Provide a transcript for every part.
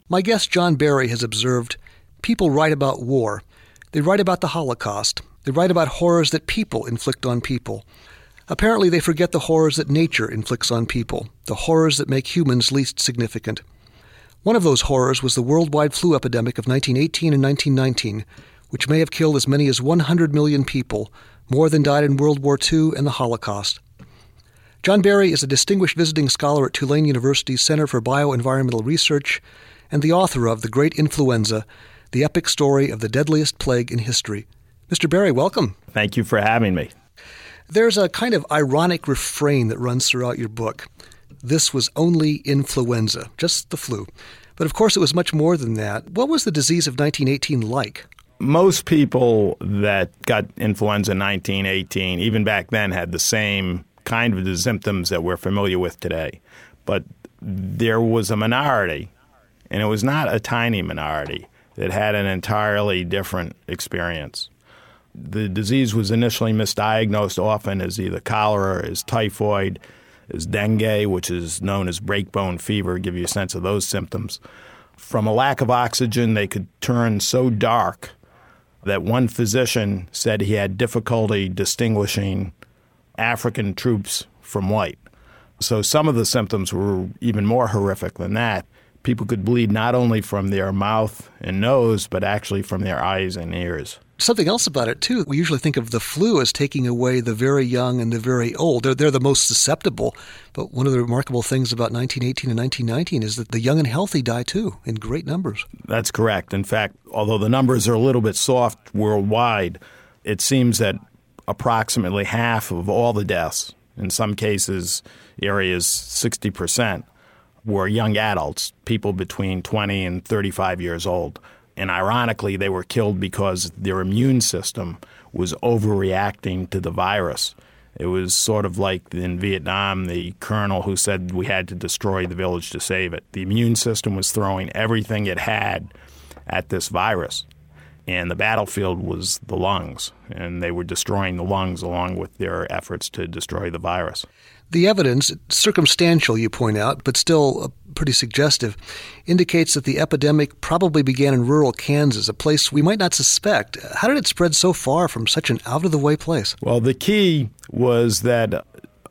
My guest John Barry has observed people write about war. They write about the Holocaust. They write about horrors that people inflict on people. Apparently, they forget the horrors that nature inflicts on people, the horrors that make humans least significant. One of those horrors was the worldwide flu epidemic of 1918 and 1919, which may have killed as many as 100 million people, more than died in World War II and the Holocaust. John Barry is a distinguished visiting scholar at Tulane University's Center for Bioenvironmental Research and the author of The Great Influenza, the epic story of the deadliest plague in history. Mr. Barry, welcome. Thank you for having me. There's a kind of ironic refrain that runs throughout your book. This was only influenza, just the flu. But of course it was much more than that. What was the disease of 1918 like? Most people that got influenza in 1918, even back then, had the same kind of the symptoms that we're familiar with today. But there was a minority, and it was not a tiny minority, that had an entirely different experience. The disease was initially misdiagnosed often as either cholera, as typhoid, as dengue, which is known as breakbone fever, give you a sense of those symptoms. From a lack of oxygen, they could turn so dark that one physician said he had difficulty distinguishing African troops from white. So some of the symptoms were even more horrific than that. People could bleed not only from their mouth and nose, but actually from their eyes and ears. Something else about it, too. We usually think of the flu as taking away the very young and the very old. They're the most susceptible. But one of the remarkable things about 1918 and 1919 is that the young and healthy die, too, in great numbers. That's correct. In fact, although the numbers are a little bit soft worldwide, it seems that approximately half of all the deaths, in some cases areas 60%, were young adults, people between 20 and 35 years old. And ironically, they were killed because their immune system was overreacting to the virus. It was sort of like in Vietnam, the colonel who said we had to destroy the village to save it. The immune system was throwing everything it had at this virus. And the battlefield was the lungs, and they were destroying the lungs along with their efforts to destroy the virus. The evidence, circumstantial you point out, but still pretty suggestive, indicates that the epidemic probably began in rural Kansas, a place we might not suspect. How did it spread so far from such an out-of-the-way place? Well, the key was that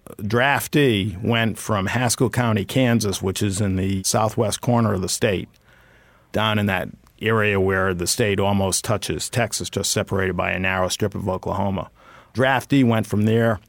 draftee went from Haskell County, Kansas, which is in the southwest corner of the state, down in that area where the state almost touches Texas, just separated by a narrow strip of Oklahoma. Draftee went from there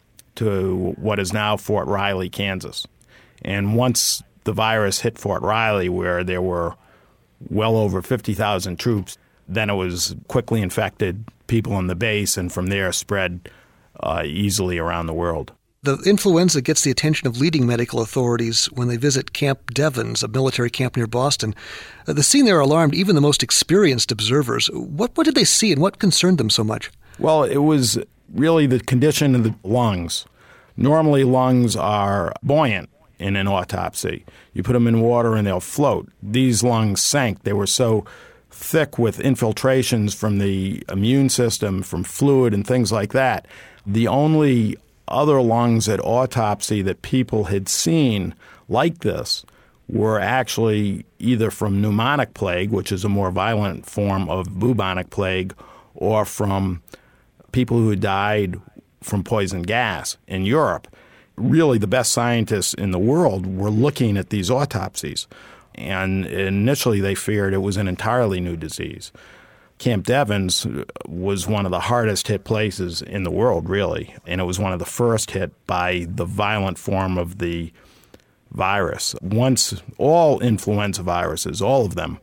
to what is now Fort Riley, Kansas. And once the virus hit Fort Riley, where there were well over 50,000 troops, then it was quickly infected people in the base, and from there spread easily around the world. The influenza gets the attention of leading medical authorities when they visit Camp Devens, a military camp near Boston. The scene there alarmed even the most experienced observers. What did they see, and what concerned them so much? Well, it was really the condition of the lungs. Normally, lungs are buoyant in an autopsy. You put them in water and they'll float. These lungs sank. They were so thick with infiltrations from the immune system, from fluid and things like that. The only other lungs at autopsy that people had seen like this were actually either from pneumonic plague, which is a more violent form of bubonic plague, or from people who died from poison gas in Europe. Really, the best scientists in the world were looking at these autopsies, and initially they feared it was an entirely new disease. Camp Devens was one of the hardest hit places in the world, really, and it was one of the first hit by the violent form of the virus. Once all influenza viruses, all of them,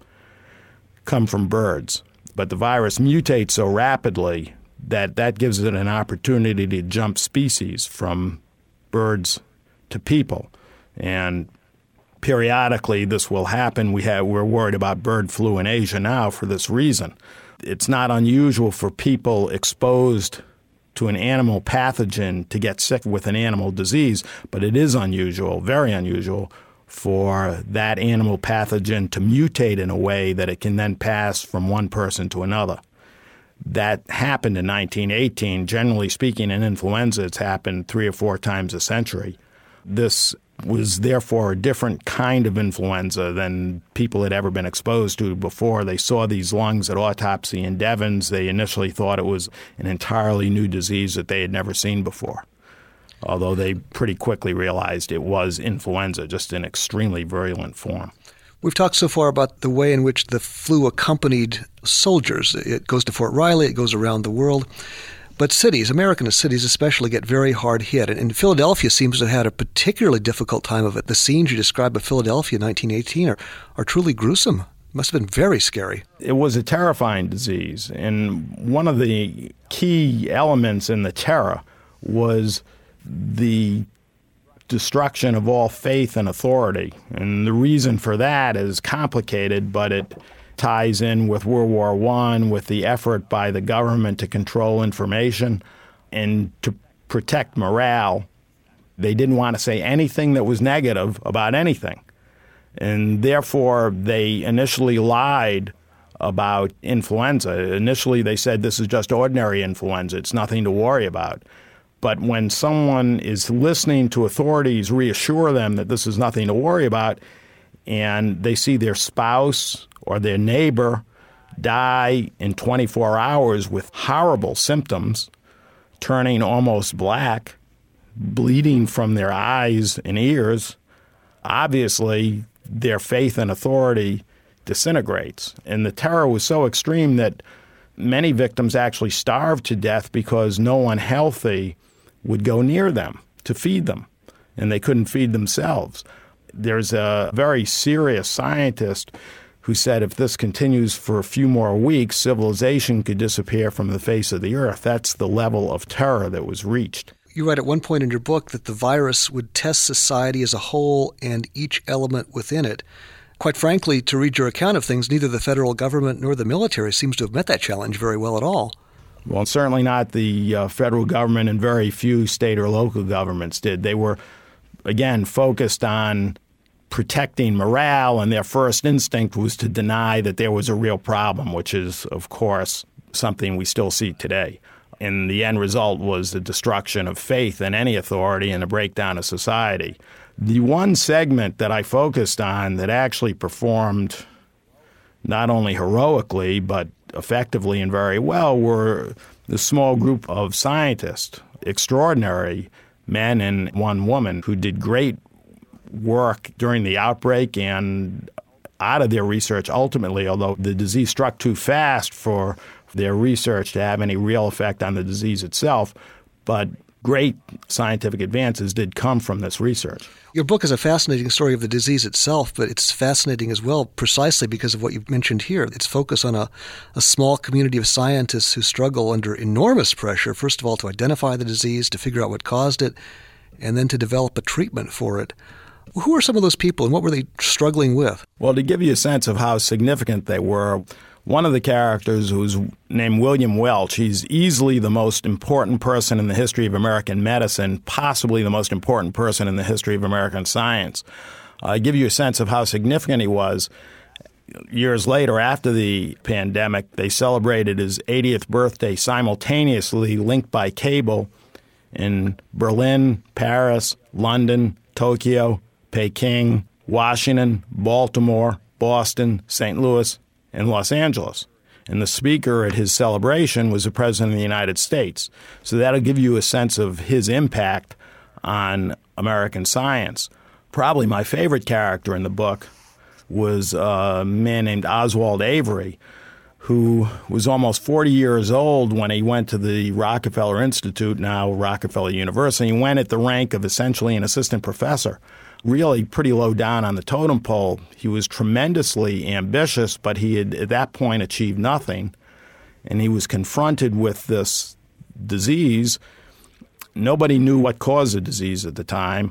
come from birds, but the virus mutates so rapidly that gives it an opportunity to jump species from birds to people. And periodically this will happen. We're worried about bird flu in Asia now for this reason. It's not unusual for people exposed to an animal pathogen to get sick with an animal disease, but it is unusual, very unusual, for that animal pathogen to mutate in a way that it can then pass from one person to another. That happened in 1918. Generally speaking, in influenza, it's happened 3 or 4 times a century. This was therefore a different kind of influenza than people had ever been exposed to before. They saw these lungs at autopsy in Devens. They initially thought it was an entirely new disease that they had never seen before, although they pretty quickly realized it was influenza, just in extremely virulent form. We've talked so far about the way in which the flu accompanied soldiers. It goes to Fort Riley, it goes around the world. But cities, American cities especially, get very hard hit. And Philadelphia seems to have had a particularly difficult time of it. The scenes you describe of Philadelphia in 1918 are truly gruesome. It must have been very scary. It was a terrifying disease. And one of the key elements in the terror was the destruction of all faith and authority. And the reason for that is complicated, but it ties in with World War I, with the effort by the government to control information and to protect morale. They didn't want to say anything that was negative about anything. And therefore, they initially lied about influenza. Initially, they said this is just ordinary influenza. It's nothing to worry about. But when someone is listening to authorities reassure them that this is nothing to worry about, and they see their spouse or their neighbor die in 24 hours with horrible symptoms, turning almost black, bleeding from their eyes and ears, obviously their faith and authority disintegrates. And the terror was so extreme that many victims actually starved to death because no one healthy would go near them to feed them, and they couldn't feed themselves. There's a very serious scientist who said if this continues for a few more weeks, civilization could disappear from the face of the earth. That's the level of terror that was reached. You write at one point in your book that the virus would test society as a whole and each element within it. Quite frankly, to read your account of things, neither the federal government nor the military seems to have met that challenge very well at all. Well, certainly not the federal government, and very few state or local governments did. They were, again, focused on protecting morale, and their first instinct was to deny that there was a real problem, which is, of course, something we still see today. And the end result was the destruction of faith in any authority and a breakdown of society. The one segment that I focused on that actually performed not only heroically but effectively and very well were the small group of scientists, extraordinary men and one woman, who did great work during the outbreak and out of their research ultimately, although the disease struck too fast for their research to have any real effect on the disease itself. But great scientific advances did come from this research. Your book is a fascinating story of the disease itself, but it's fascinating as well precisely because of what you've mentioned here. It's focused on a small community of scientists who struggle under enormous pressure, first of all, to identify the disease, to figure out what caused it, and then to develop a treatment for it. Who are some of those people and what were they struggling with? Well, to give you a sense of how significant they were, one of the characters, who's named William Welch, he's easily the most important person in the history of American medicine, possibly the most important person in the history of American science. I give you a sense of how significant he was. Years later, after the pandemic, they celebrated his 80th birthday simultaneously, linked by cable, in Berlin, Paris, London, Tokyo, Peking, Washington, Baltimore, Boston, St. Louis, and Los Angeles. And the speaker at his celebration was the President of the United States. So that'll give you a sense of his impact on American science. Probably my favorite character in the book was a man named Oswald Avery, who was almost 40 years old when he went to the Rockefeller Institute, now Rockefeller University. He went at the rank of essentially an assistant professor, really pretty low down on the totem pole. He was tremendously ambitious, but he had at that point achieved nothing. And he was confronted with this disease. Nobody knew what caused the disease at the time.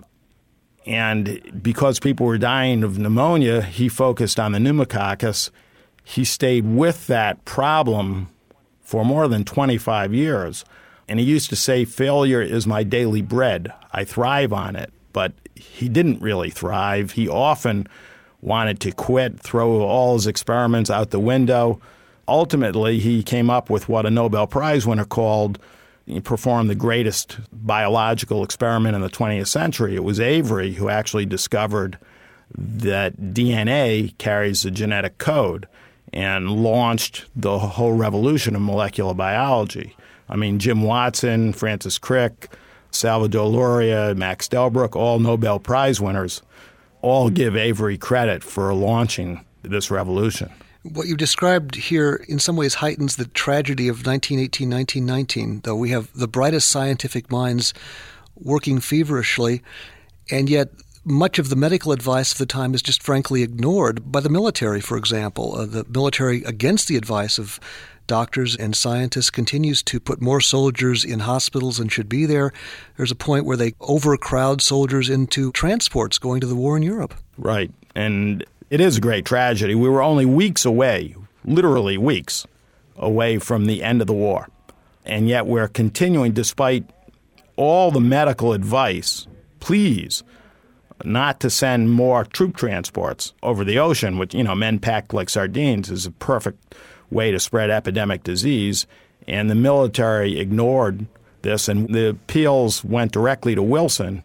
And because people were dying of pneumonia, he focused on the pneumococcus. He stayed with that problem for more than 25 years. And he used to say, failure is my daily bread. I thrive on it. But he didn't really thrive. He often wanted to quit, throw all his experiments out the window. Ultimately, he came up with what a Nobel Prize winner called performed the greatest biological experiment in the 20th century. It was Avery who actually discovered that DNA carries the genetic code and launched the whole revolution of molecular biology. I mean, Jim Watson, Francis Crick, Salvador Luria, Max Delbruck, all Nobel Prize winners, all give Avery credit for launching this revolution. What you described here in some ways heightens the tragedy of 1918, 1919, though we have the brightest scientific minds working feverishly, and yet much of the medical advice of the time is just frankly ignored by the military, for example. The military, against the advice of doctors and scientists, continues to put more soldiers in hospitals than should be there. There's a point where they overcrowd soldiers into transports going to the war in Europe. Right. And it is a great tragedy. We were only weeks away, literally weeks away from the end of the war. And yet we're continuing, despite all the medical advice, please, not to send more troop transports over the ocean, which, men packed like sardines is a perfect way to spread epidemic disease. And the military ignored this, and the appeals went directly to Wilson,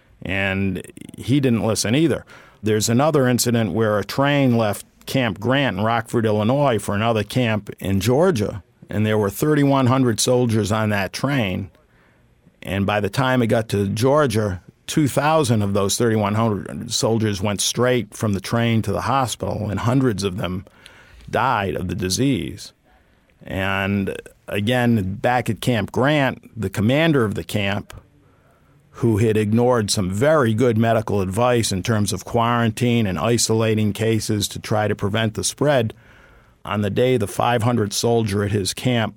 and he didn't listen either. There's another incident where a train left Camp Grant in Rockford, Illinois, for another camp in Georgia, and there were 3,100 soldiers on that train. And by the time it got to Georgia, 2,000 of those 3,100 soldiers went straight from the train to the hospital, and hundreds of them died of the disease. And again, back at Camp Grant, the commander of the camp, who had ignored some very good medical advice in terms of quarantine and isolating cases to try to prevent the spread, on the day the 500th soldier at his camp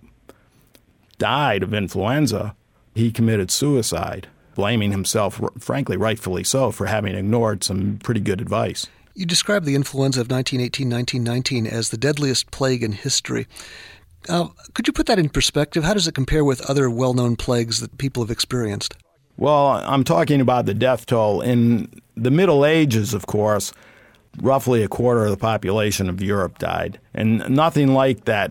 died of influenza, he committed suicide, blaming himself, frankly, rightfully so, for having ignored some pretty good advice. You described the influenza of 1918, 1919 as the deadliest plague in history. Could you put that in perspective? How does it compare with other well-known plagues that people have experienced? Well, I'm talking about the death toll. In the Middle Ages, of course, roughly a quarter of the population of Europe died. And nothing like that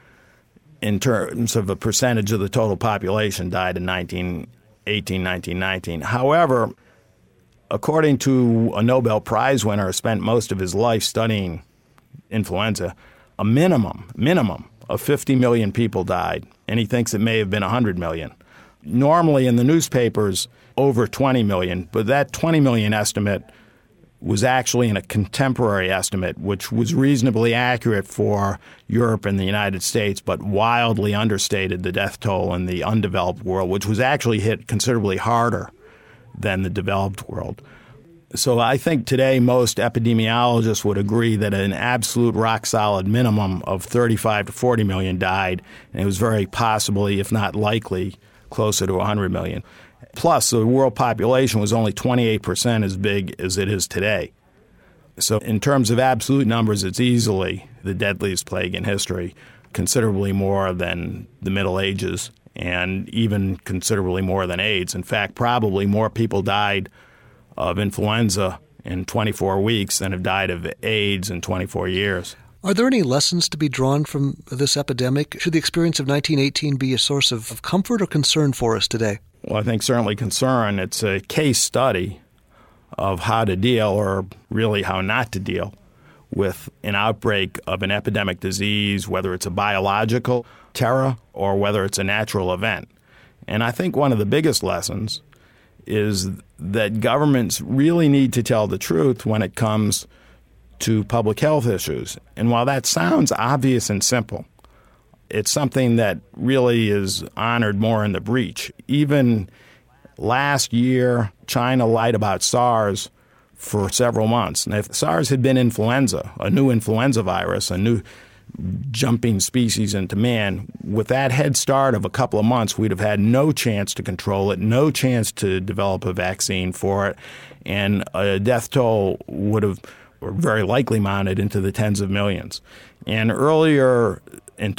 in terms of a percentage of the total population died in 1918, 1919. However, according to a Nobel Prize winner who spent most of his life studying influenza, a minimum of 50 million people died, and he thinks it may have been 100 million. Normally in the newspapers, over 20 million, but that 20 million estimate was actually in a contemporary estimate, which was reasonably accurate for Europe and the United States, but wildly understated the death toll in the undeveloped world, which was actually hit considerably harder than the developed world. So I think today most epidemiologists would agree that an absolute rock-solid minimum of 35 to 40 million died, and it was very possibly, if not likely, closer to 100 million. Plus, the world population was only 28% as big as it is today. So in terms of absolute numbers, it's easily the deadliest plague in history, considerably more than the Middle Ages and even considerably more than AIDS. In fact, probably more people died of influenza in 24 weeks than have died of AIDS in 24 years. Are there any lessons to be drawn from this epidemic? Should the experience of 1918 be a source of comfort or concern for us today? Well, I think certainly concern. It's a case study of how to deal, or really how not to deal, with an outbreak of an epidemic disease, whether it's a biological terror or whether it's a natural event. And I think one of the biggest lessons is that governments really need to tell the truth when it comes to public health issues. And while that sounds obvious and simple, it's something that really is honored more in the breach. Even last year, China lied about SARS for several months. And if SARS had been influenza, a new influenza virus, a new jumping species into man, with that head start of a couple of months, we'd have had no chance to control it, no chance to develop a vaccine for it, and a death toll would have very likely mounted into the tens of millions. And earlier in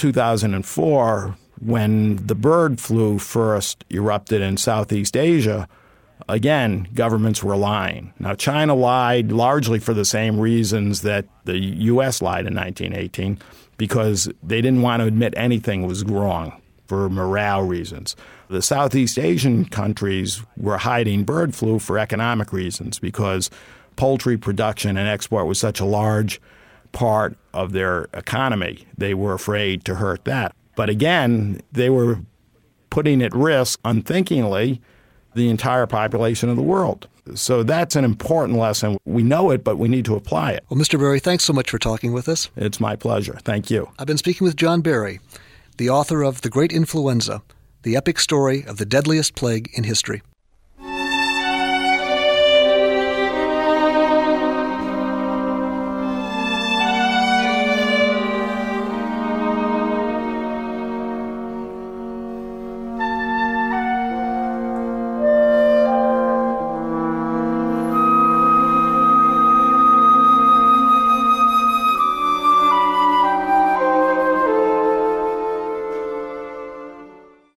2004, when the bird flu first erupted in Southeast Asia, again, governments were lying. Now, China lied largely for the same reasons that the U.S. lied in 1918, because they didn't want to admit anything was wrong. for morale reasons. The Southeast Asian countries were hiding bird flu for economic reasons because poultry production and export was such a large part of their economy. They were afraid to hurt that. But again, they were putting at risk, unthinkingly, the entire population of the world. So that's an important lesson. We know it, but we need to apply it. Well, Mr. Berry, thanks so much for talking with us. It's my pleasure. Thank you. I've been speaking with John Berry, the author of The Great Influenza, the epic story of the deadliest plague in history.